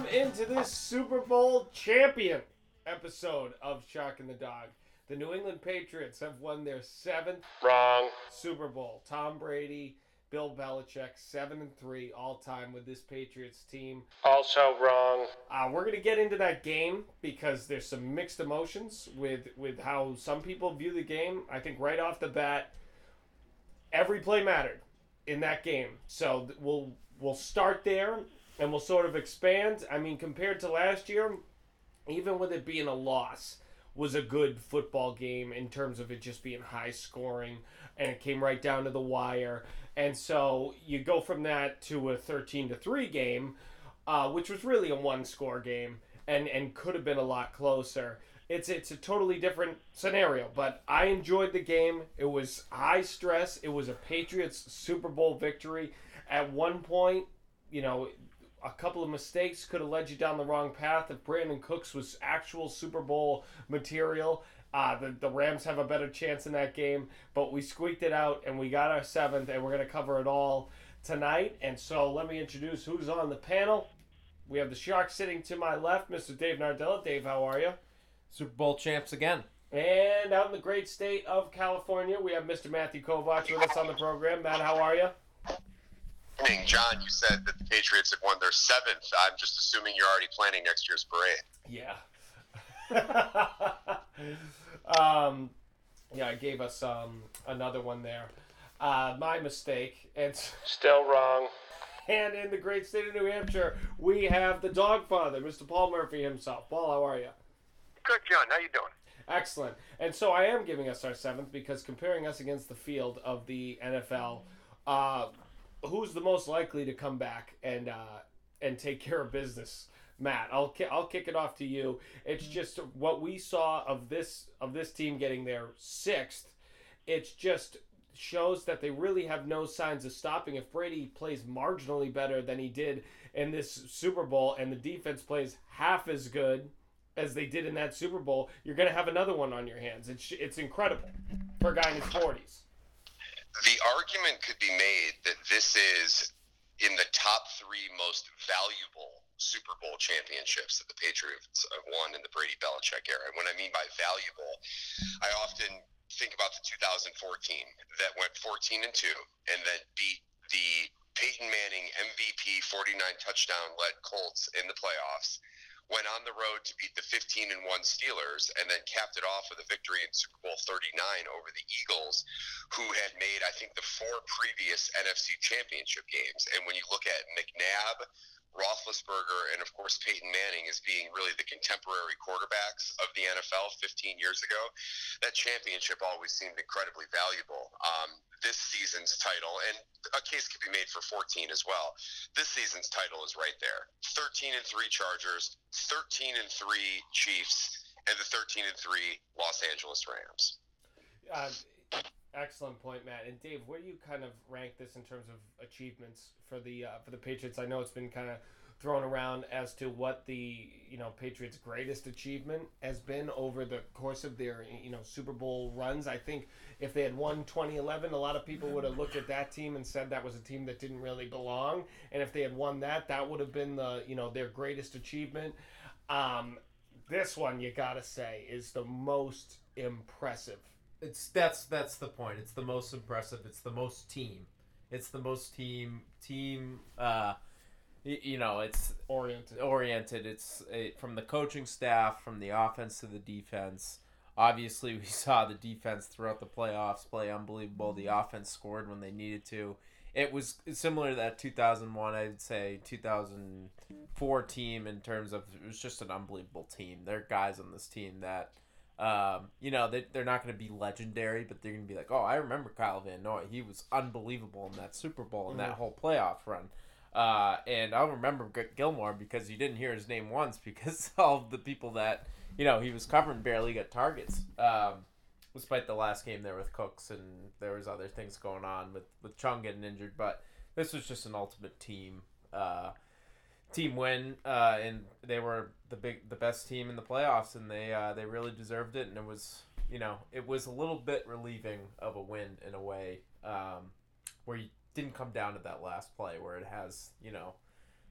Welcome into this Super Bowl champion episode of Shock and the Dog. The New England Patriots have won their seventh Super Bowl. Tom Brady, Bill Belichick, 7-3 all time with this Patriots team. Also wrong. We're going to get into that game because there's some mixed emotions with how some people view the game. I think right off the bat, every play mattered in that game. So we'll start there and we'll sort of expand. I mean, compared to last year, even with it being a loss, was a good football game in terms of it just being high scoring, and it came right down to the wire. And so you go from that to a 13-3 game, which was really a one-score game and could have been a lot closer. It's a totally different scenario, but I enjoyed the game. It was high stress. It was a Patriots Super Bowl victory. At one point, a couple of mistakes could have led you down the wrong path if Brandon Cooks was actual Super Bowl material. The Rams have a better chance in that game, but we squeaked it out and we got our seventh, and we're going to cover it all tonight. And so let me introduce who's on the panel. We have the Shark sitting to my left, Mr. Dave Nardella. Dave, how are you? Super Bowl champs again. And out in the great state of California, we have Mr. Matthew Kovac with us on the program. Matt, how are you? John, you said that the Patriots have won their seventh. I'm just assuming you're already planning next year's parade. Yeah. I gave us another one there. My mistake. It's still wrong. And in the great state of New Hampshire, we have the dog father, Mr. Paul Murphy himself. Paul, how are you? Good, John. How you doing? Excellent. And so I am giving us our seventh because comparing us against the field of the NFL, who's the most likely to come back and take care of business? Matt, I'll kick it off to you. It's just what we saw of this team getting their sixth. It just shows that they really have no signs of stopping. If Brady plays marginally better than he did in this Super Bowl and the defense plays half as good as they did in that Super Bowl, you're going to have another one on your hands. It's incredible for a guy in his 40s. The argument could be made that this is in the top three most valuable Super Bowl championships that the Patriots have won in the Brady-Belichick era. And what I mean by valuable, I often think about the 2014 that went 14-2 and then beat the Peyton Manning MVP 49 touchdown-led Colts in the playoffs, went on the road to beat the 15-1 Steelers, and then capped it off with a victory in Super Bowl 39 over the Eagles, who had made, I think, the four previous NFC championship games. And when you look at McNabb, Roethlisberger, and of course Peyton Manning as being really the contemporary quarterbacks of the NFL 15 years ago, that championship always seemed incredibly valuable. This season's title, and a case could be made for 14 as well, this season's title is right there. 13-3 Chargers, 13-3 Chiefs, and the 13-3 Los Angeles Rams. Excellent point, Matt. And Dave, where do you kind of rank this in terms of achievements for the Patriots? I know it's been kind of thrown around as to what the Patriots' greatest achievement has been over the course of their Super Bowl runs. I think if they had won 2011, a lot of people would have looked at that team and said that was a team that didn't really belong. And if they had won that would have been their greatest achievement. This one, you gotta say, is the most impressive. That's the point. It's the most impressive. It's the most team. It's the most team. It's oriented. It's from the coaching staff, from the offense to the defense. Obviously, we saw the defense throughout the playoffs play unbelievable. The offense scored when they needed to. It was similar to that 2001, I'd say 2004 team in terms of it was just an unbelievable team. There are guys on this team that. They're not going to be legendary, but they're going to be like, oh, I remember Kyle Van Noy. He was unbelievable in that Super Bowl and that whole playoff run. And I'll remember Gilmore because you didn't hear his name once because all of the people that, he was covering barely got targets. Despite the last game there with Cooks, and there was other things going on with Chung getting injured. But this was just an ultimate team win, and they were the best team in the playoffs, and they really deserved it. And it was it was a little bit relieving of a win in a way, where you didn't come down to that last play where it has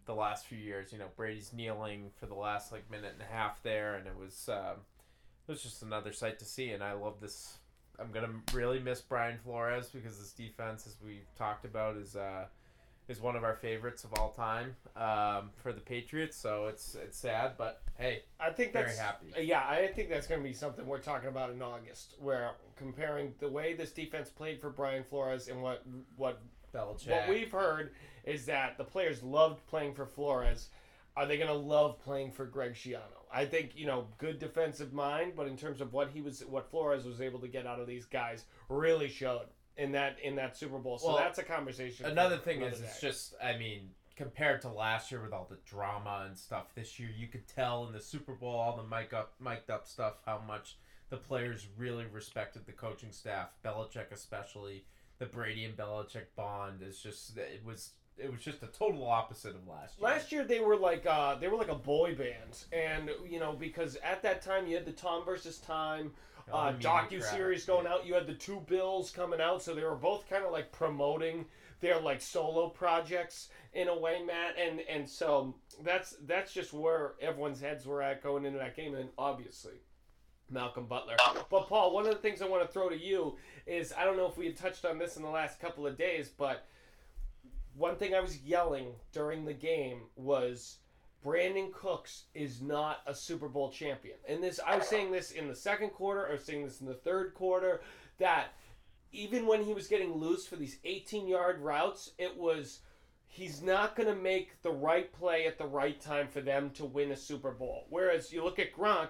the last few years. Brady's kneeling for the last minute and a half there, and it was just another sight to see. And I love this. I'm gonna really miss Brian Flores because this defense, as we've talked about, is one of our favorites of all time for the Patriots. So it's sad, but hey, I think very happy. Yeah, I think that's going to be something we're talking about in August, where comparing the way this defense played for Brian Flores and what Belichick. What we've heard is that the players loved playing for Flores. Are they going to love playing for Greg Schiano? I think, good defensive mind, but in terms of what Flores was able to get out of these guys really showed in that Super Bowl. So that's a conversation. Another thing is, it's just, compared to last year with all the drama and stuff, this year you could tell in the Super Bowl, all the mic'd up stuff, how much the players really respected the coaching staff, Belichick especially. The Brady and Belichick bond is just, it was just a total opposite of last year. Last year they were like a boy band, and because at that time you had the Tom versus Time docu-series going out. You had the two Bills coming out, so they were both kind of like promoting their like solo projects in a way, Matt, and so that's just where everyone's heads were at going into that game, and obviously Malcolm Butler. But Paul, one of the things I want to throw to you is, I don't know if we had touched on this in the last couple of days, but one thing I was yelling during the game was Brandon Cooks is not a Super Bowl champion. And I was saying this in the second quarter, I was saying this in the third quarter, that even when he was getting loose for these 18-yard routes, he's not going to make the right play at the right time for them to win a Super Bowl. Whereas you look at Gronk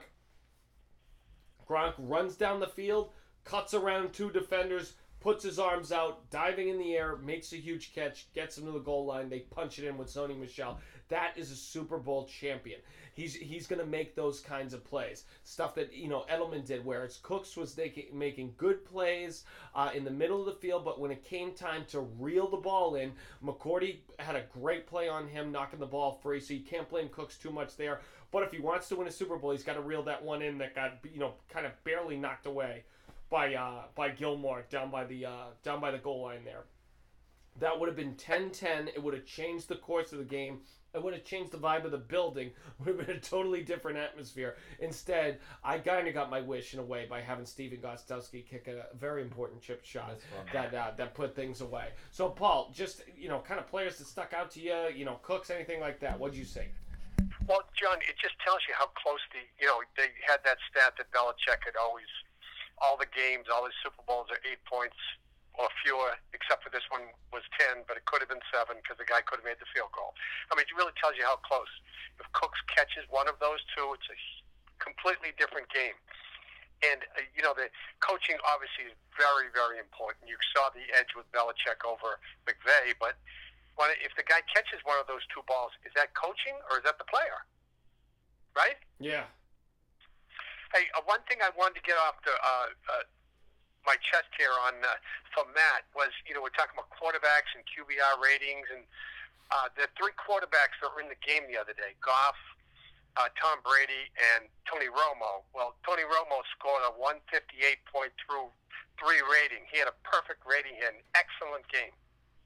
runs down the field, cuts around two defenders, puts his arms out, diving in the air, makes a huge catch, gets him to the goal line, they punch it in with Sony Michel. That is a Super Bowl champion. He's going to make those kinds of plays. Stuff that, Edelman did, whereas Cooks was making good plays in the middle of the field, but when it came time to reel the ball in, McCourty had a great play on him, knocking the ball free, so you can't blame Cooks too much there. But if he wants to win a Super Bowl, he's got to reel that one in that got, kind of barely knocked away by Gilmore down by the goal line there. That would have been 10-10. It would have changed the course of the game. It would have changed the vibe of the building. It would have been a totally different atmosphere. Instead, I kind of got my wish in a way by having Steven Gostkowski kick a very important chip shot that put things away. So, Paul, just, kind of players that stuck out to you, Cooks, anything like that. What'd you say? Well, John, it just tells you how close they had that stat that Belichick had always, all the games, all his Super Bowls are 8 points or fewer, except for this one was 10, but it could have been 7 because the guy could have made the field goal. I mean, it really tells you how close. If Cooks catches one of those two, it's a completely different game. And, the coaching obviously is very, very important. You saw the edge with Belichick over McVay, but if the guy catches one of those two balls, is that coaching or is that the player? Right? Yeah. Hey, one thing I wanted to get off my chest here on from Matt was, we're talking about quarterbacks and QBR ratings, and the three quarterbacks that were in the game the other day, Goff, Tom Brady, and Tony Romo. Well, Tony Romo scored a 158.3 rating. He had a perfect rating here, an excellent game.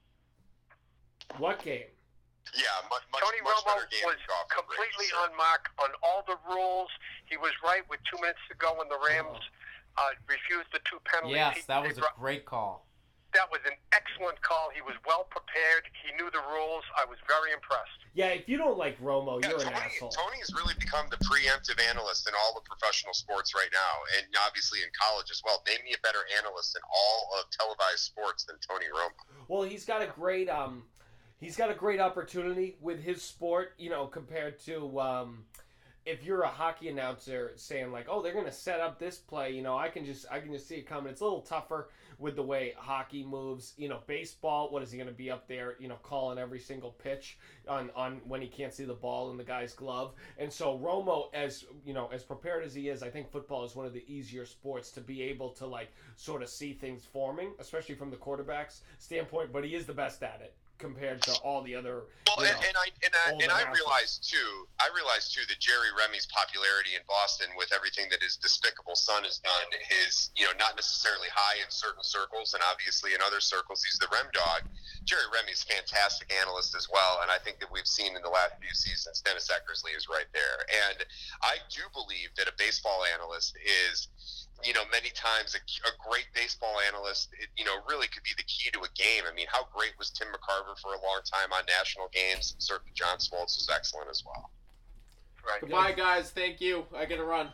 What game? Yeah, much Tony much Romo better game was completely on mark on all the rules. He was right with 2 minutes to go when the Rams refused the 2 penalties. Yes, that was a great call. That was an excellent call. He was well prepared. He knew the rules. I was very impressed. Yeah, if you don't like Romo, you're an asshole. Tony's really become the preemptive analyst in all the professional sports right now, and obviously in college as well. Name me a better analyst in all of televised sports than Tony Romo. Well, he's got a great opportunity with his sport, compared to if you're a hockey announcer saying like, oh, they're going to set up this play, I can just see it coming. It's a little tougher with the way hockey moves. Baseball, what is he going to be up there, calling every single pitch on when he can't see the ball in the guy's glove? And so Romo, as prepared as he is, I think football is one of the easier sports to be able to like sort of see things forming, especially from the quarterback's standpoint, but he is the best at it. compared to all the other. Well, and I realize too that Jerry Remy's popularity in Boston, with everything that his despicable son has done, is not necessarily high in certain circles, and obviously in other circles he's the Rem dog. Jerry Remy's a fantastic analyst as well, and I think that we've seen in the last few seasons Dennis Eckersley is right there, and I do believe that a baseball analyst is, many times a great baseball analyst, really could be the key to a game. I mean, how great was Tim McCarver for a long time on national games? Certainly John Smoltz was excellent as well. Right. Goodbye, guys. Thank you. I gotta run.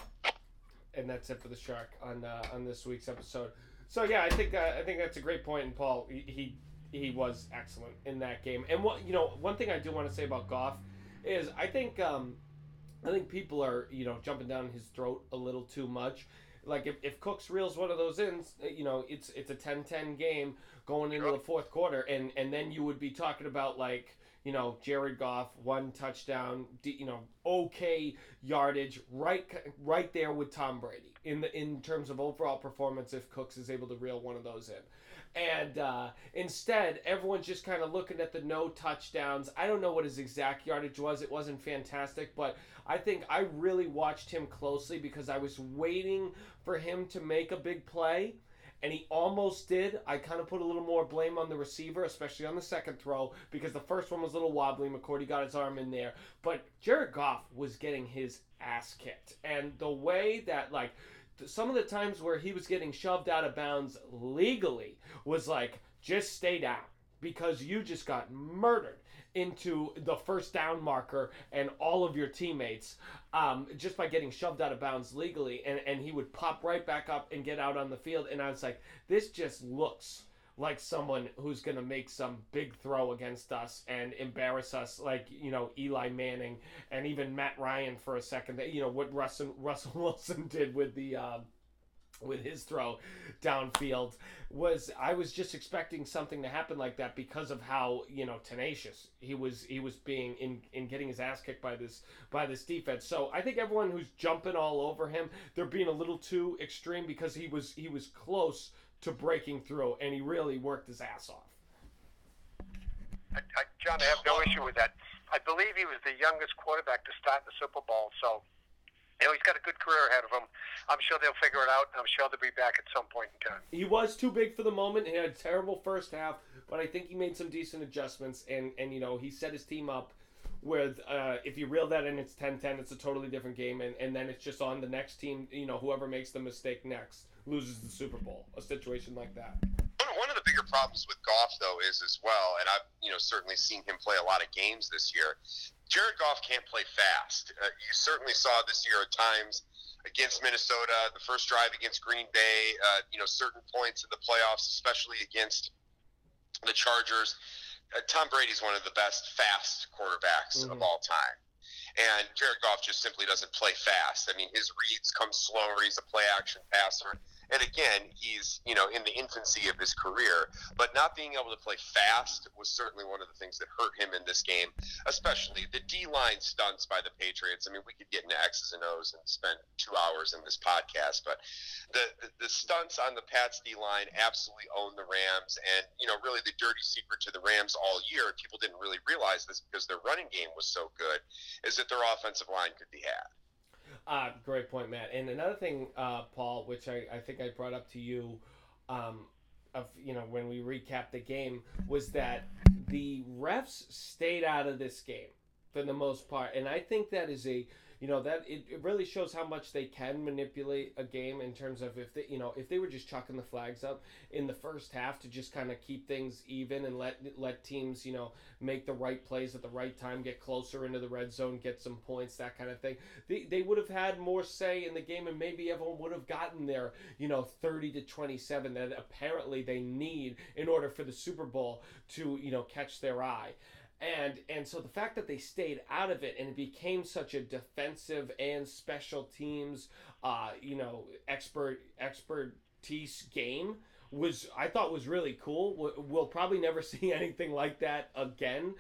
And that's it for the Shark on this week's episode. So yeah, I think that's a great point. And Paul, he was excellent in that game. And one thing I do want to say about Goff is I think people are jumping down his throat a little too much. Like if Cooks reels one of those in, it's a 10-10 game going into the fourth quarter, and then you would be talking about Jared Goff, 1 touchdown, okay yardage, right there with Tom Brady in terms of overall performance if Cooks is able to reel one of those in. And instead, everyone's just kind of looking at the no touchdowns. I don't know what his exact yardage was. It wasn't fantastic, but I think I really watched him closely because I was waiting for him to make a big play, and he almost did. I kind of put a little more blame on the receiver, especially on the second throw, because the first one was a little wobbly. McCourty got his arm in there. But Jared Goff was getting his ass kicked. And the way that, some of the times where he was getting shoved out of bounds legally was just stay down because you just got murdered into the first down marker and all of your teammates just by getting shoved out of bounds legally, and he would pop right back up and get out on the field. And I was like, this just looks like someone who's going to make some big throw against us and embarrass us like, Eli Manning and even Matt Ryan for a second. What Russell Wilson did with with his throw downfield I was just expecting something to happen like that because of how, tenacious he was being in getting his ass kicked by this defense. So I think everyone who's jumping all over him, they're being a little too extreme because he was close to breaking through, and he really worked his ass off. John, I have no issue with that. I believe he was the youngest quarterback to start the Super Bowl, so he's got a good career ahead of him. I'm sure they'll figure it out, and I'm sure they'll be back at some point in time. He was too big for the moment. He had a terrible first half, but I think he made some decent adjustments, and he set his team up with, if you reel that in, it's 10-10, it's a totally different game, and then it's just on the next team, whoever makes the mistake next loses the Super Bowl, a situation like that. One of the bigger problems with Goff, though, is as well, and I've certainly seen him play a lot of games this year, Jared Goff can't play fast. You certainly saw this year at times against Minnesota, the first drive against Green Bay, certain points in the playoffs, especially against the Chargers. Tom Brady's one of the best fast quarterbacks of all time. And Jared Goff just simply doesn't play fast. I mean, his reads come slower. He's a play-action passer. And again, he's, in the infancy of his career. But not being able to play fast was certainly one of the things that hurt him in this game, especially the D-line stunts by the Patriots. I mean, we could get into X's and O's and spend 2 hours in this podcast, but the stunts on the Pats D-line absolutely own the Rams. And, really the dirty secret to the Rams all year, people didn't really realize this because their running game was so good, is that their offensive line could be had. Great point, Matt. And another thing, Paul, which I think I brought up to you, when we recapped the game, was that the refs stayed out of this game for the most part, and I think that is that it really shows how much they can manipulate a game in terms of if they were just chucking the flags up in the first half to just kind of keep things even and let teams make the right plays at the right time, get closer into the red zone, get some points, that kind of thing. They would have had more say in the game, and maybe everyone would have gotten their 30-27 that apparently they need in order for the Super Bowl to catch their eye. And so the fact that they stayed out of it and it became such a defensive and special teams, expertise game I thought was really cool. We'll probably never see anything like that again.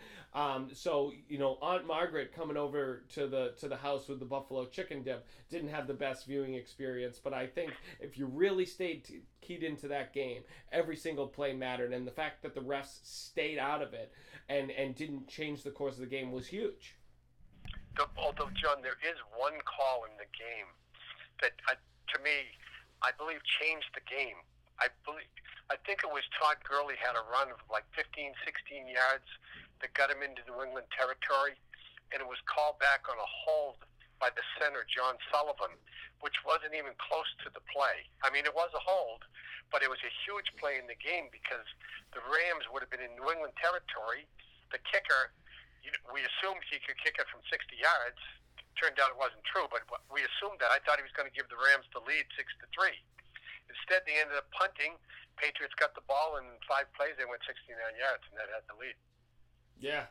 So Aunt Margaret coming over to the house with the buffalo chicken dip didn't have the best viewing experience. But I think if you really stayed keyed into that game, every single play mattered, and the fact that the refs stayed out of it and didn't change the course of the game was huge. Although, John, there is one call in the game that, to me, I believe changed the game. I think it was Todd Gurley had a run of like 15, 16 yards that got him into New England territory, and it was called back on a hold by the center, John Sullivan, which wasn't even close to the play. I mean, it was a hold, but it was a huge play in the game because the Rams would have been in New England territory. The kicker, we assumed he could kick it from 60 yards. Turned out it wasn't true, but we assumed that. I thought he was going to give the Rams the lead 6-3. Instead, they ended up punting. Patriots got the ball, and in 5 plays, they went 69 yards, and that had the lead. Yeah,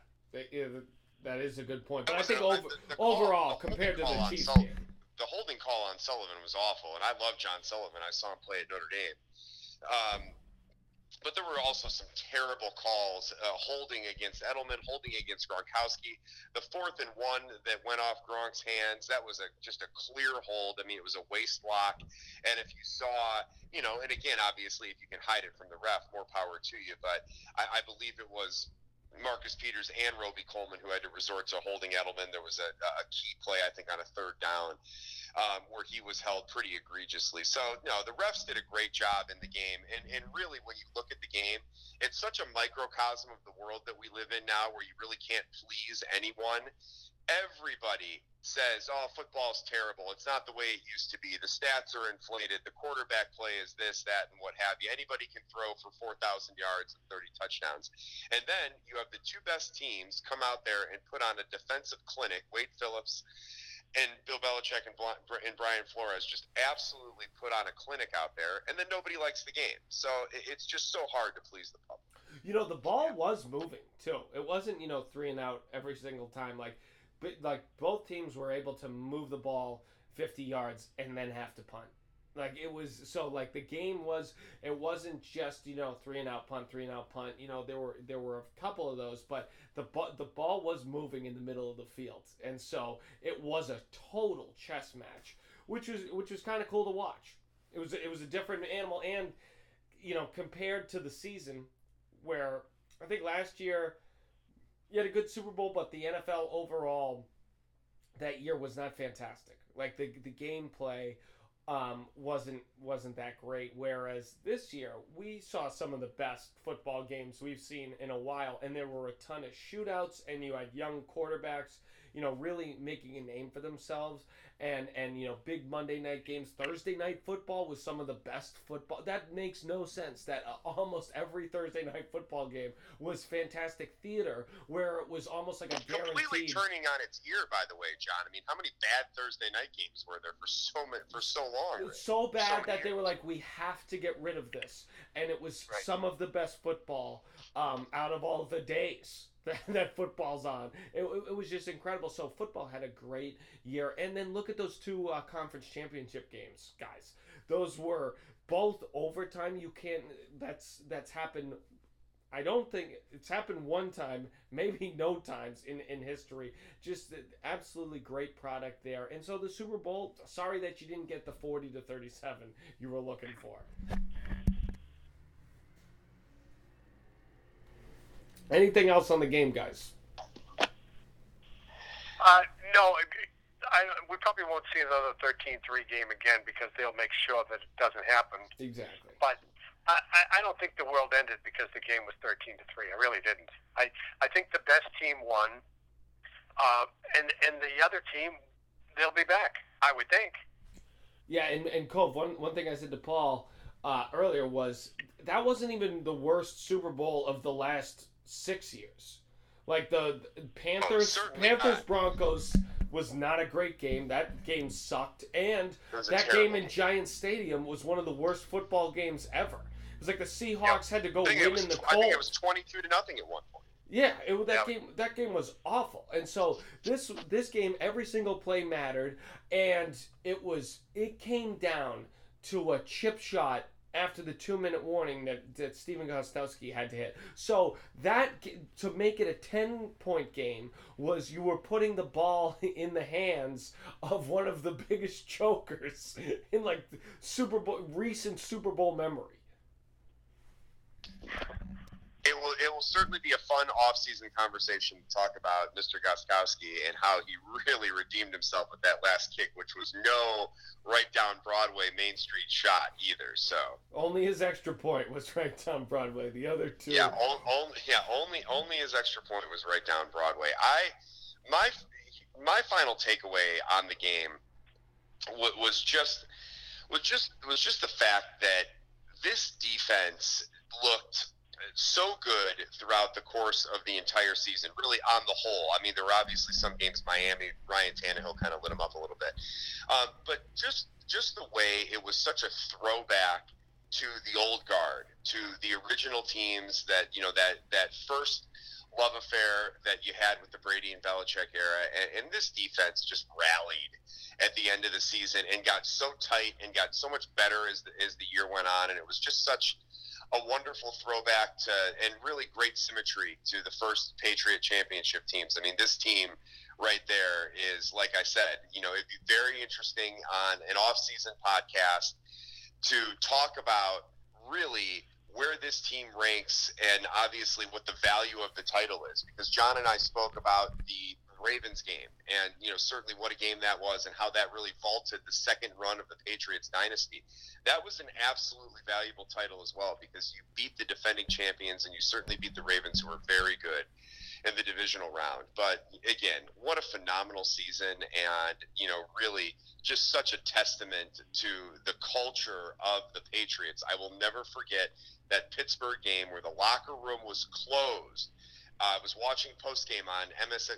that is a good point. But I think overall, compared to the Chiefs game, the holding call on Sullivan was awful, and I love John Sullivan. I saw him play at Notre Dame. But there were also some terrible calls, holding against Edelman, holding against Gronkowski. The 4th and 1 that went off Gronk's hands, that was just a clear hold. I mean, it was a waist lock. And if you saw, and again, obviously, if you can hide it from the ref, more power to you. But I believe it was Marcus Peters and Roby Coleman who had to resort to holding Edelman. There was a key play, I think, on a 3rd down. Where he was held pretty egregiously. So, no, the refs did a great job in the game. And really, when you look at the game, it's such a microcosm of the world that we live in now where you really can't please anyone. Everybody says, oh, football's terrible. It's not the way it used to be. The stats are inflated. The quarterback play is this, that, and what have you. Anybody can throw for 4,000 yards and 30 touchdowns. And then you have the 2 best teams come out there and put on a defensive clinic. Wade Phillips and Bill Belichick and Brian Flores just absolutely put on a clinic out there, and then nobody likes the game. So it's just so hard to please the public. The ball was moving too. It wasn't 3 and out every single time. Like both teams were able to move the ball 50 yards and then have to punt. It was so the game was, it wasn't just 3 and out punt. There were a couple of those, but the ball was moving in the middle of the field, and so it was a total chess match, which was kind of cool to watch. It was a different animal, and compared to the season, where I think last year you had a good Super Bowl, but the NFL overall that year was not fantastic. The gameplay wasn't that great, whereas this year we saw some of the best football games we've seen in a while, and there were a ton of shootouts, and you had young quarterbacks really making a name for themselves, and big Monday night games. Thursday night football was some of the best football. That makes no sense that almost every Thursday night football game was fantastic theater, where it was almost like a guaranteed. Completely turning on its ear, by the way, John. I mean, how many bad Thursday night games were there for so long? It was so bad that they were like, we have to get rid of this, and it was some of the best football out of all of the days that football's on. It was just incredible. So football had a great year. And then look at those 2 conference championship games, guys. Those were both overtime. You can't, that's happened. I don't think it's happened one time, maybe no times in history. Just absolutely great product there. And so the Super Bowl, sorry that you didn't get the 40-37 you were looking for. Anything else on the game, guys? No. We probably won't see another 13-3 game again because they'll make sure that it doesn't happen. Exactly. But I don't think the world ended because the game was 13-3. I really didn't. I think the best team won, and the other team, they'll be back, I would think. Yeah, and Cove, one thing I said to Paul earlier was that wasn't even the worst Super Bowl of the last 6 years. The Panthers Broncos was not a great game. That game sucked, and that game in Giants Stadium was one of the worst football games ever. It was like the Seahawks had to go win in the cold. I think it was 22-0 at one point. Yeah, that game was awful, and so this game, every single play mattered, and it came down to a chip shot after the 2-minute warning that Steven Gostkowski had to hit. So that, to make it a 10-point game, was you were putting the ball in the hands of one of the biggest chokers in like recent Super Bowl memory. It will certainly be a fun off-season conversation to talk about Mr. Gostkowski and how he really redeemed himself with that last kick, which was no right down Broadway Main Street shot either. So only his extra point was right down Broadway. The other two, only his extra point was right down Broadway. My final takeaway on the game was just the fact that this defense looked so good throughout the course of the entire season, really on the whole. I mean, there were obviously some games, Miami, Ryan Tannehill kind of lit them up a little bit. But just the way it was such a throwback to the old guard, to the original teams that, that first love affair that you had with the Brady and Belichick era. And this defense just rallied at the end of the season and got so tight and got so much better as the year went on. And it was just such a wonderful throwback to, and really great symmetry to the first Patriot championship teams. I mean, this team right there is, like I said, it'd be very interesting on an off-season podcast to talk about really where this team ranks and obviously what the value of the title is. Because John and I spoke about the Ravens game and, certainly what a game that was and how that really vaulted the second run of the Patriots dynasty. That was an absolutely valuable title as well, because you beat the defending champions and you certainly beat the Ravens, who were very good in the divisional round. But again, what a phenomenal season, and, really just such a testament to the culture of the Patriots. I will never forget that Pittsburgh game where the locker room was closed. I was watching postgame on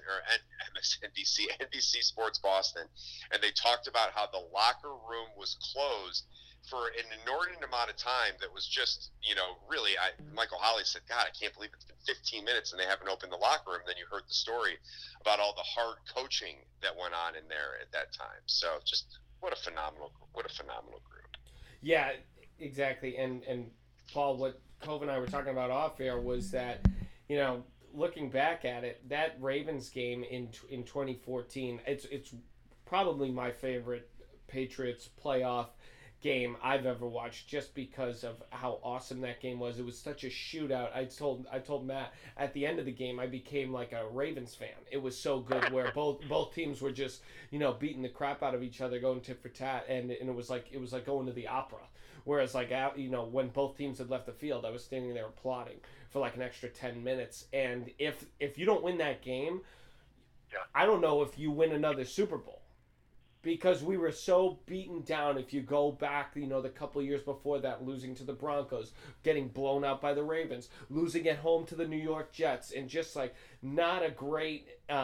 NBC Sports Boston, and they talked about how the locker room was closed for an inordinate amount of time that was just, really, Michael Holley said, God, I can't believe it's been 15 minutes and they haven't opened the locker room. Then you heard the story about all the hard coaching that went on in there at that time. So just what a phenomenal group. Yeah, exactly. And Paul, what Cove and I were talking about off air was that, looking back at it, that Ravens game in 2014, it's probably my favorite Patriots playoff game I've ever watched, just because of how awesome that game was. It was such a shootout. I told Matt at the end of the game I became like a Ravens fan. It was so good, where both teams were just beating the crap out of each other, going tit for tat, and it was like going to the opera. Whereas when both teams had left the field, I was standing there applauding for like an extra 10 minutes. And if you don't win that game, I don't know if you win another Super Bowl. Because we were so beaten down. If you go back, the couple of years before that, losing to the Broncos, getting blown out by the Ravens, losing at home to the New York Jets, and just like not a great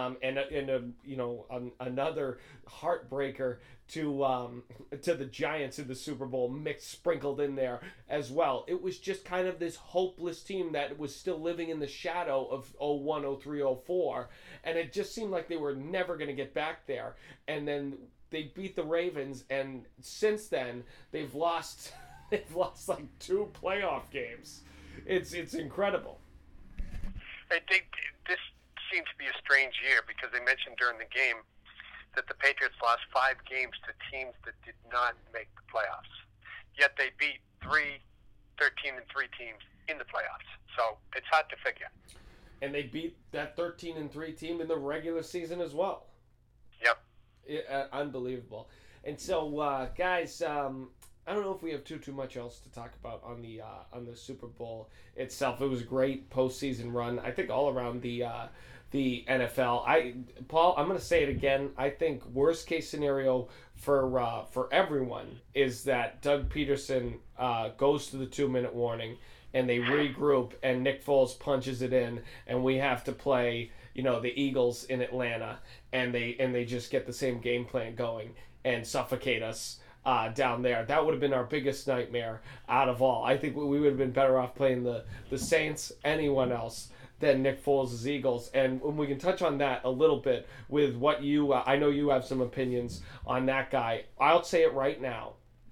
another heartbreaker to the Giants in the Super Bowl sprinkled in there as well. It was just kind of this hopeless team that was still living in the shadow of 01, 03, 04, and it just seemed like they were never going to get back there. And then they beat the Ravens, and since then they've lost like 2 playoff games. It's incredible. I think this seems to be a strange year, because they mentioned during the game that the Patriots lost 5 games to teams that did not make the playoffs. Yet they beat 3 13-3 teams in the playoffs. So it's hard to figure. And they beat that 13-3 team in the regular season as well. Yep. Unbelievable. And so, guys, I don't know if we have too much else to talk about on the Super Bowl itself. It was a great postseason run, I think, all around the NFL. Paul, I'm going to say it again. I think worst case scenario for everyone is that Doug Peterson goes to the 2-minute warning and they regroup and Nick Foles punches it in, and we have to play the Eagles in Atlanta, and they just get the same game plan going and suffocate us down there. That would have been our biggest nightmare out of all. I think we would have been better off playing the Saints, anyone else, than Nick Foles' Eagles. And we can touch on that a little bit with what I know you have some opinions on that guy. I'll say it right now.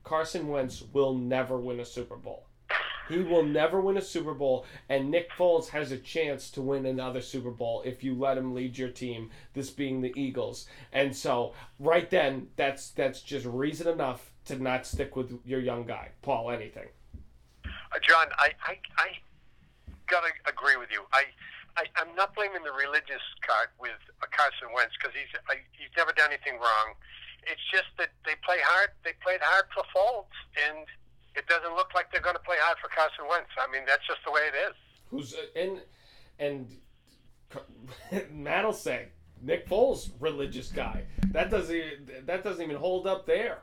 Carson Wentz will never win a Super Bowl. He will never win a Super Bowl, and Nick Foles has a chance to win another Super Bowl if you let him lead your team, this being the Eagles. And so, right then, that's just reason enough to not stick with your young guy. Paul, anything? John, I gotta agree with you. I'm not blaming the religious card with Carson Wentz because he's never done anything wrong. It's just that they play hard. They played hard for Foles, and it doesn't look like they're going to play hard for Carson Wentz. I mean, that's just the way it is. And Matt'll say Nick Foles, religious guy. That doesn't even hold up there.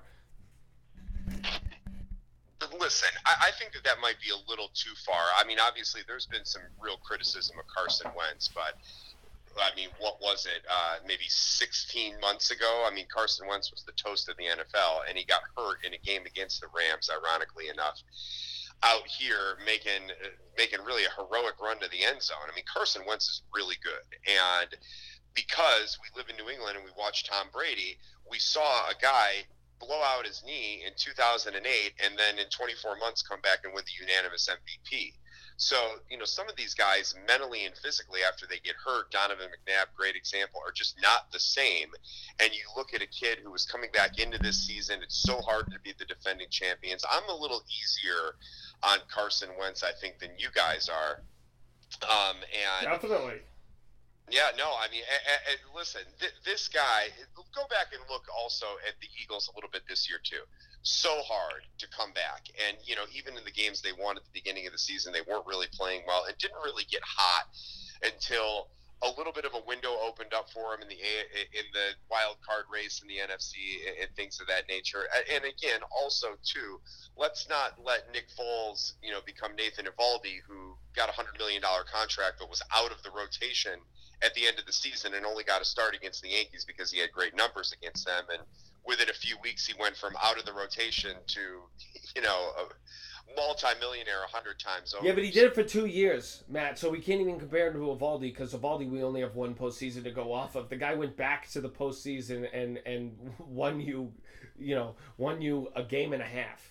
Listen, I think that might be a little too far. I mean, obviously, there's been some real criticism of Carson Wentz, but I mean, what was it? Maybe 16 months ago. I mean, Carson Wentz was the toast of the NFL, and he got hurt in a game against the Rams, ironically enough, out here making really a heroic run to the end zone. I mean, Carson Wentz is really good, and because we live in New England and we watch Tom Brady, we saw a guy blow out his knee in 2008 and then in 24 months come back and win the unanimous MVP. So, some of these guys mentally and physically after they get hurt, Donovan McNabb, great example, are just not the same. And you look at a kid who was coming back into this season, it's so hard to beat the defending champions. I'm a little easier on Carson Wentz, I think, than you guys are. And Definitely. Yeah, no, I mean, listen, this guy, go back and look also at the Eagles a little bit this year, too. So hard to come back. And, even in the games they won at the beginning of the season, they weren't really playing well. It didn't really get hot until a little bit of a window opened up for him in the wild card race in the NFC and things of that nature. And again, also, too, let's not let Nick Foles, become Nathan Eovaldi, who got a $100 million contract but was out of the rotation at the end of the season and only got a start against the Yankees because he had great numbers against them. And within a few weeks, he went from out of the rotation to, a multi-millionaire 100 times over. Yeah, but he did it for 2 years, Matt, so we can't even compare him to Eovaldi because Eovaldi, we only have one postseason to go off of. The guy went back to the postseason and won you a game and a half.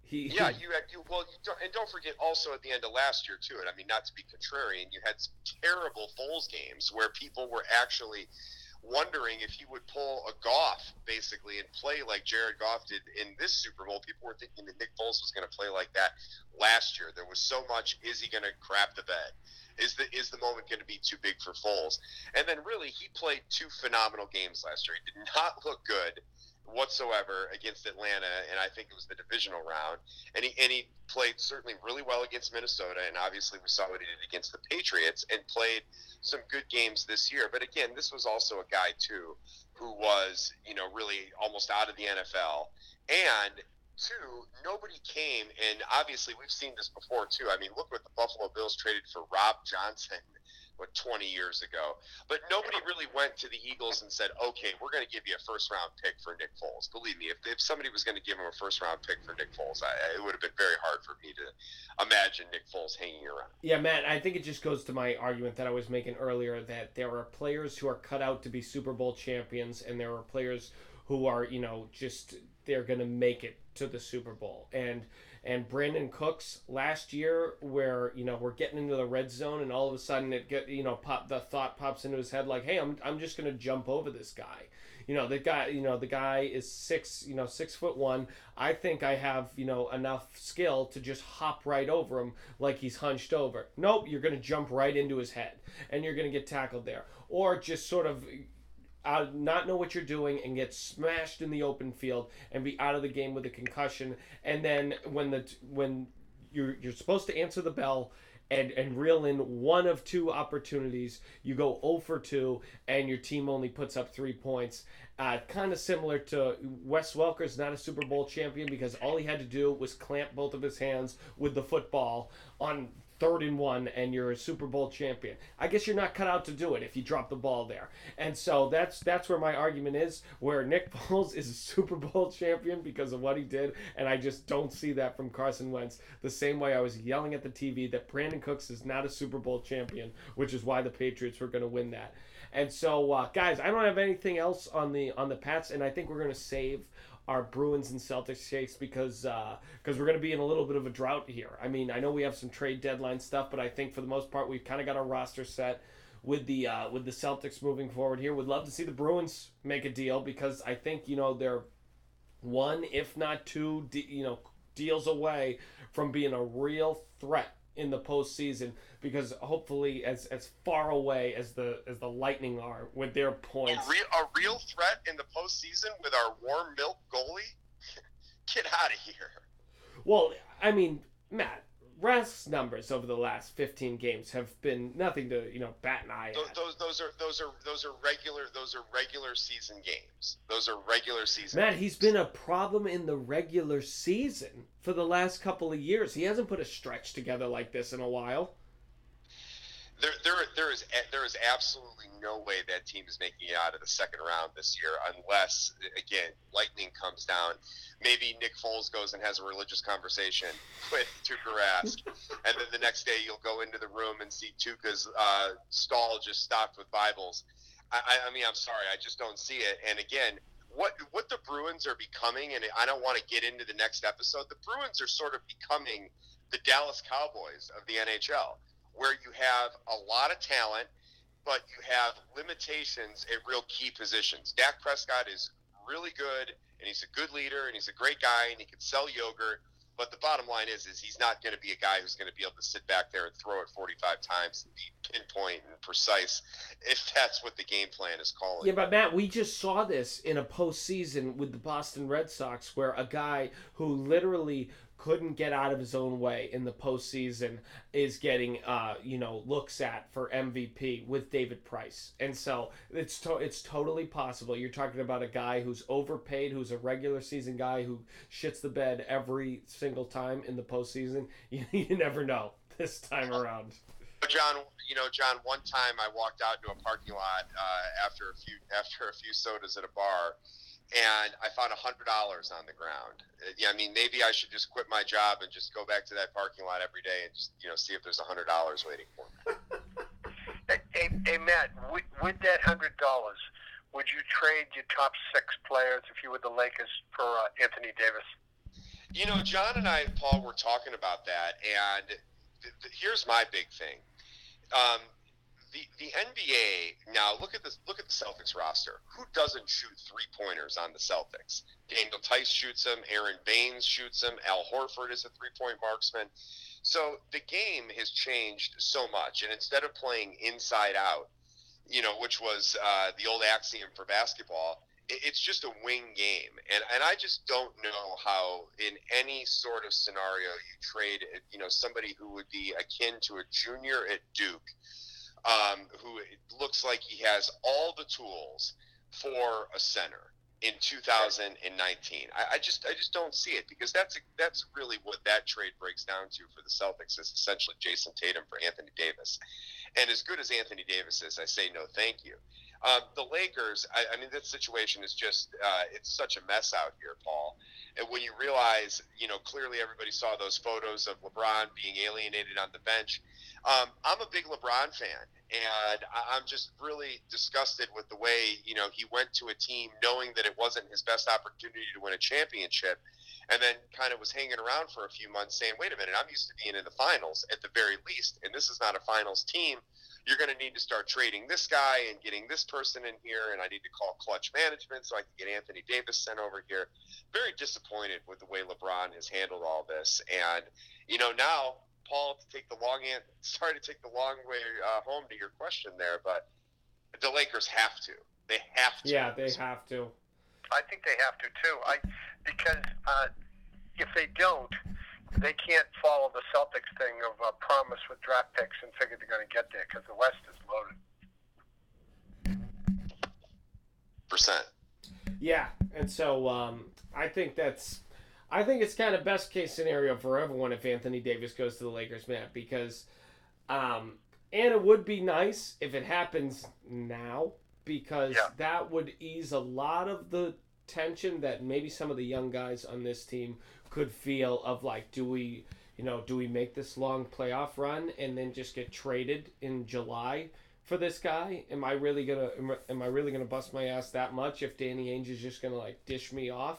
Don't forget also at the end of last year too. And I mean, not to be contrarian, you had some terrible Foles games where people were actually wondering if he would pull a Goff basically and play like Jared Goff did in this Super Bowl. People were thinking that Nick Foles was going to play like that last year. There was so much: is he going to crap the bed? Is the moment going to be too big for Foles? And then really, he played 2 phenomenal games last year. He did not look good whatsoever against Atlanta, and I think it was the divisional round. And he played certainly really well against Minnesota, and obviously we saw what he did against the Patriots, and played some good games this year. But again, this was also a guy too who was, really almost out of the NFL. And 2, nobody came, and obviously we've seen this before too. I mean, look what the Buffalo Bills traded for Rob Johnson 20 years ago. But nobody really went to the Eagles and said, okay, we're going to give you a first-round pick for Nick Foles. Believe me, if somebody was going to give him a first-round pick for Nick Foles, it would have been very hard for me to imagine Nick Foles hanging around. Yeah, Matt, I think it just goes to my argument that I was making earlier that there are players who are cut out to be Super Bowl champions, and there are players who are, they're going to make it to the Super Bowl. And Brandon Cooks last year, where we're getting into the red zone, and all of a sudden the thought pops into his head like, hey, I'm just gonna jump over this guy. The guy is 6'1". I think I have enough skill to just hop right over him like he's hunched over. Nope, you're gonna jump right into his head, and you're gonna get tackled there, or just sort of not know what you're doing and get smashed in the open field and be out of the game with a concussion. And then when you're supposed to answer the bell and reel in one of 2 opportunities, you go 0 for 2 and your team only puts up 3 points. Kind of similar to Wes Welker's not a Super Bowl champion because all he had to do was clamp both of his hands with the football on 3rd and 1, and you're a Super Bowl champion. I guess you're not cut out to do it if you drop the ball there. And so that's where my argument is, where Nick Foles is a Super Bowl champion because of what he did, and I just don't see that from Carson Wentz. The same way I was yelling at the TV that Brandon Cooks is not a Super Bowl champion, which is why the Patriots were going to win that. And so, guys, I don't have anything else on the Pats, and I think we're going to save our Bruins and Celtics case because we're going to be in a little bit of a drought here. I mean, I know we have some trade deadline stuff, but I think for the most part we've kind of got our roster set with the Celtics moving forward here. Would love to see the Bruins make a deal because I think they're one, if not two, deals away from being a real threat in the postseason, because hopefully as far away as the Lightning are with their points. A real threat in the postseason with our warm milk goalie? Get out of here. Well, I mean, Matt, Rask's numbers over the last 15 games have been nothing to bat an eye at. Those are regular season games. Those are regular season. Matt, games. He's been a problem in the regular season for the last couple of years. He hasn't put a stretch together like this in a while. There is absolutely no way that team is making it out of the second round this year unless, again, lightning comes down. Maybe Nick Foles goes and has a religious conversation with Tuukka Rask, and then the next day you'll go into the room and see Tuukka's stall just stocked with Bibles. I mean, I'm sorry, I just don't see it. And again, what the Bruins are becoming, and I don't want to get into the next episode, the Bruins are sort of becoming the Dallas Cowboys of the NHL, where you have a lot of talent, but you have limitations at real key positions. Dak Prescott is really good, and he's a good leader, and he's a great guy, and he can sell yogurt. But the bottom line is he's not going to be a guy who's going to be able to sit back there and throw it 45 times and be pinpoint and precise if that's what the game plan is calling. Yeah, but Matt, we just saw this in a postseason with the Boston Red Sox where a guy who literally couldn't get out of his own way in the postseason is getting, looks at for MVP with David Price. And so it's totally possible. You're talking about a guy who's overpaid, who's a regular season guy who shits the bed every single time in the postseason. You never know this time around. John, one time I walked out into a parking lot after a few sodas at a bar, and I found $100 on the ground. Yeah, I mean, maybe I should just quit my job and just go back to that parking lot every day and just, see if there's $100 waiting for me. Hey, Matt, with that $100, would you trade your top 6 players if you were the Lakers for Anthony Davis? John and I, Paul, were talking about that, and here's my big thing. The NBA now, look at the Celtics roster. Who doesn't shoot 3-pointers on the Celtics? Daniel Tice shoots them. Aaron Baines shoots them. Al Horford is a 3-point marksman. So the game has changed so much, and instead of playing inside out, which was the old axiom for basketball, it's just a wing game. And I just don't know how in any sort of scenario you trade, somebody who would be akin to a junior at Duke, who looks like he has all the tools for a center in 2019. I just don't see it, because that's really what that trade breaks down to for the Celtics, is essentially Jason Tatum for Anthony Davis. And as good as Anthony Davis is, I say no thank you. The Lakers, I mean, this situation is just it's such a mess out here, Paul. And when you realize, clearly everybody saw those photos of LeBron being alienated on the bench. I'm a big LeBron fan, and I'm just really disgusted with the way, he went to a team knowing that it wasn't his best opportunity to win a championship, and then kind of was hanging around for a few months saying, wait a minute, I'm used to being in the finals at the very least, and this is not a finals team. You're going to need to start trading this guy and getting this person in here, and I need to call clutch management so I can get Anthony Davis sent over here. Very disappointed with the way LeBron has handled all this. And, now, Paul, to take the long way home to your question there, but the Lakers have to. They have to. Yeah, they have to. I think they have to, too. Because if they don't, they can't follow the Celtics thing of promise with draft picks and figure they're going to get there, because the West is loaded. Percent. Yeah, and so I think it's kind of best case scenario for everyone if Anthony Davis goes to the Lakers, Matt, because and it would be nice if it happens now, because that would ease a lot of the tension that maybe some of the young guys on this team could feel of, like, do we make this long playoff run and then just get traded in July for this guy? Am I really gonna bust my ass that much if Danny Ainge is just gonna, like, dish me off?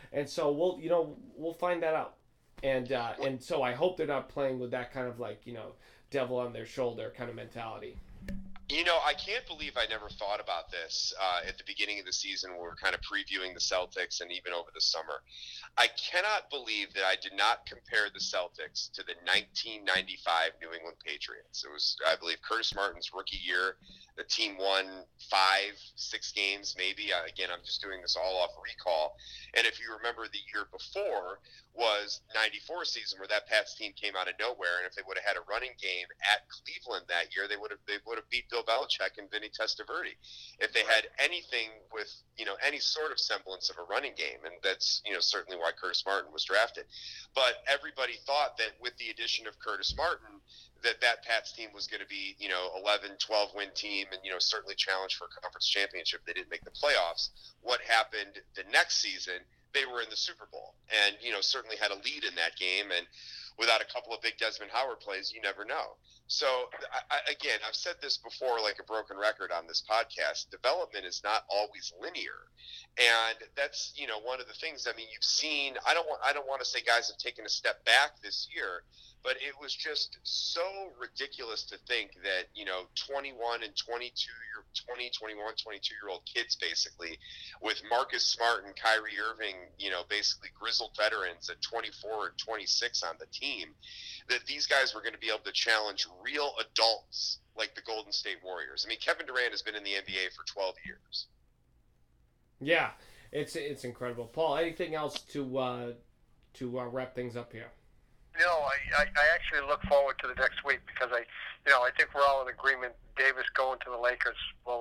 And so we'll find that out. And so I hope they're not playing with that kind of devil on their shoulder kind of mentality. I can't believe I never thought about this at the beginning of the season when we were kind of previewing the Celtics and even over the summer. I cannot believe that I did not compare the Celtics to the 1995 New England Patriots. It was, I believe, Curtis Martin's rookie year. The team won 5-6 games, maybe. Again, I'm just doing this all off recall. And if you remember, the year before was 94 season where that Pats team came out of nowhere. And if they would have had a running game at Cleveland that year, they would have beat Bill Belichick and Vinny Testaverde. If they had anything with, any sort of semblance of a running game. And that's, certainly why Curtis Martin was drafted. But everybody thought that with the addition of Curtis Martin, that Pats team was going to be, 11, 12-win team and, certainly challenge for a conference championship. They didn't make the playoffs. What happened the next season, they were in the Super Bowl and, certainly had a lead in that game. And without a couple of big Desmond Howard plays, you never know. So, again, I've said this before like a broken record on this podcast. Development is not always linear. And that's, one of the things, you've seen, I don't want to say guys have taken a step back this year, but it was just so ridiculous to think that, 21 and 22-year-old kids basically with Marcus Smart and Kyrie Irving, basically grizzled veterans at 24 and 26 on the team, that these guys were going to be able to challenge real adults like the Golden State Warriors. Kevin Durant has been in the NBA for 12 years. Yeah, it's incredible. Paul, anything else to wrap things up here? No, I actually look forward to the next week because I think we're all in agreement. Davis going to the Lakers will,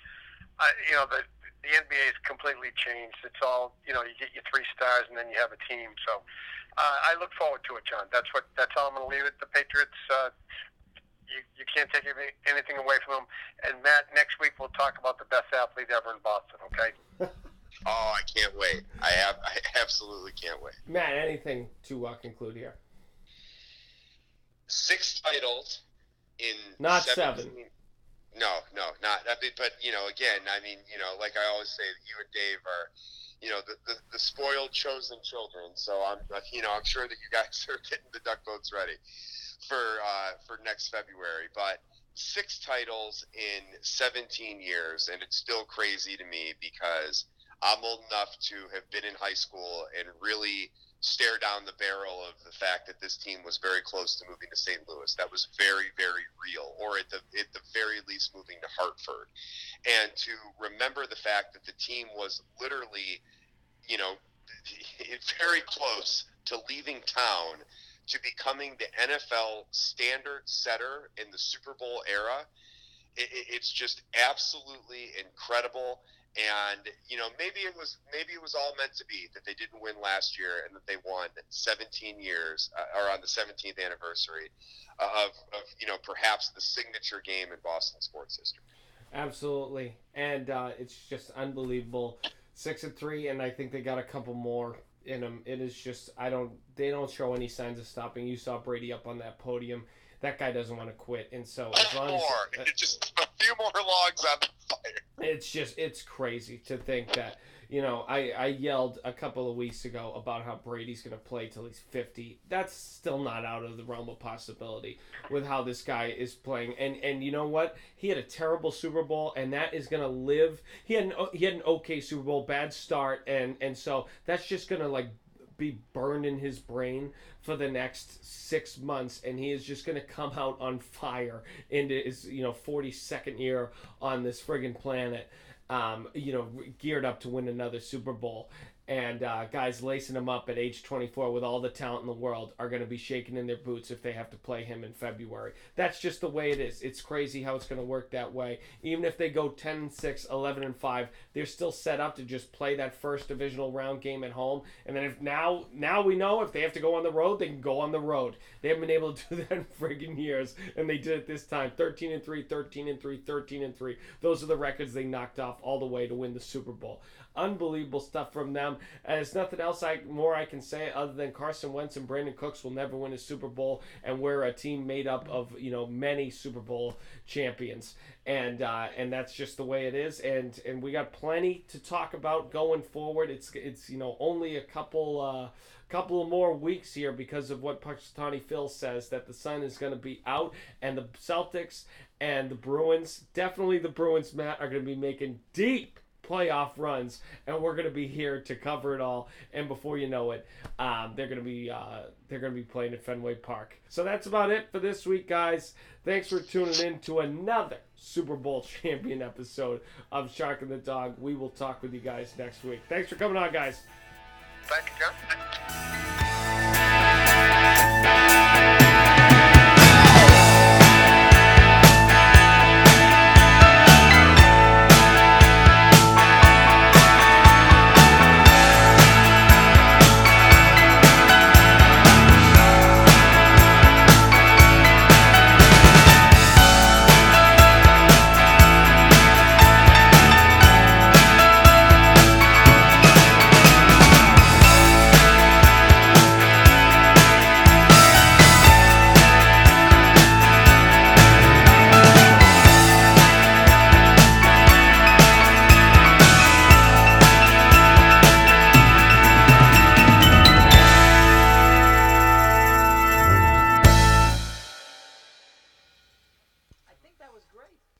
the NBA has completely changed. It's all, you get your 3 stars and then you have a team. So I look forward to it, John. That's all I'm going to leave it. The Patriots, you can't take anything away from them. And Matt, next week we'll talk about the best athlete ever in Boston. Okay. Oh, I can't wait. I absolutely can't wait. Matt, anything to conclude here? 6 titles in not 17, 7. No, not. But again, like I always say, you and Dave are, the spoiled chosen children. So I'm sure that you guys are getting the duck boats ready for next February. But 6 titles in 17 years, and it's still crazy to me because I'm old enough to have been in high school and really stare down the barrel of the fact that this team was very close to moving to St. Louis. That was very, very real, or at the very least moving to Hartford. And to remember the fact that the team was literally, very close to leaving town to becoming the NFL standard setter in the Super Bowl era, it's just absolutely incredible. And maybe it was all meant to be that they didn't win last year and that they won 17 years or on the 17th anniversary of perhaps the signature game in Boston sports history. Absolutely, and it's just unbelievable. 6-3, and I think they got a couple more in them. It is just they don't show any signs of stopping. You saw Brady up on that podium. That guy doesn't want to quit, and so as long as just a few more logs on the fire. It's crazy to think that I yelled a couple of weeks ago about how Brady's going to play till he's 50. That's still not out of the realm of possibility with how this guy is playing. And you know what? He had a terrible Super Bowl, and that is going to live. He had an okay Super Bowl, bad start, and so that's just going to be burned in his brain for the next 6 months, and he is just going to come out on fire into his 42nd year on this friggin' planet, geared up to win another Super Bowl. And guys lacing him up at age 24 with all the talent in the world are going to be shaking in their boots if they have to play him in February. That's just the way it is. It's crazy how it's going to work that way. Even if they go 10-6, 11-5, they're still set up to just play that first divisional round game at home. And then if now we know if they have to go on the road, they can go on the road. They haven't been able to do that in friggin' years, and they did it this time. 13-3, 13-3, 13-3. Those are the records they knocked off all the way to win the Super Bowl. Unbelievable stuff from them. them. And there's nothing else more I can say other than Carson Wentz and Brandon Cooks will never win a Super Bowl, and we're a team made up of many Super Bowl champions. And that's just the way it is. And we got plenty to talk about going forward. It's only a couple of more weeks here because of what Punxsutawney Phil says, that the sun is going to be out, and the Celtics and the Bruins, definitely the Bruins, Matt, are going to be making deep playoff runs, and we're going to be here to cover it all. And before you know it, they're going to be playing at Fenway Park. So that's about it for this week, guys. Thanks for tuning in to another Super Bowl champion episode of Shark and the Dog. We will talk with you guys next week. Thanks for coming on, guys. Thank you, John. I think that was great.